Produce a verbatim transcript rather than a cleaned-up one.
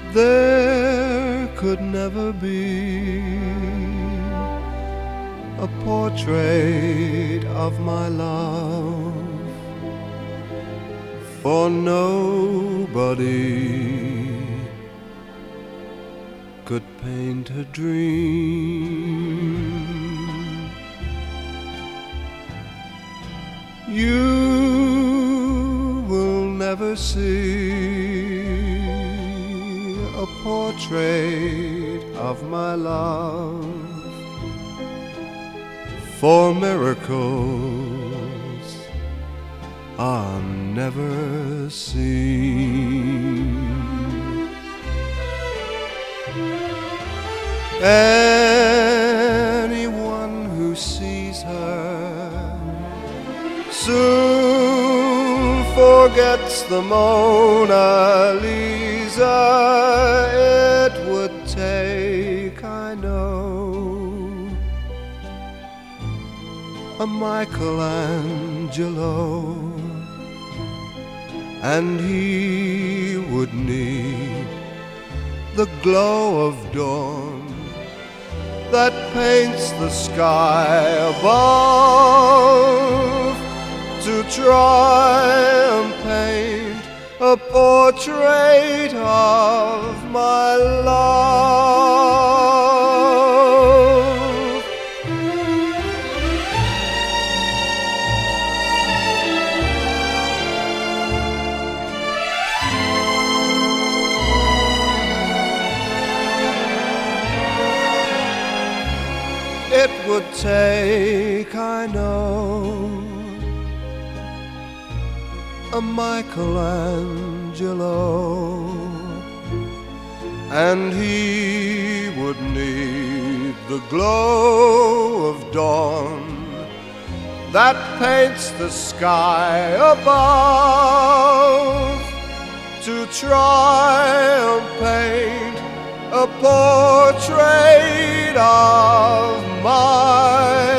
There could never be a portrait of my love, for nobody could paint a dream. You will never see a portrait of my love, for miracles are never seen. Anyone who sees her soon forgets the Mona Lisa. It would take, I know, a Michelangelo, and he would need the glow of dawn that paints the sky above, to try and paint a portrait of my love. It would take, I know, a Michelangelo, and he would need the glow of dawn that paints the sky above, to try and paint a portrait of my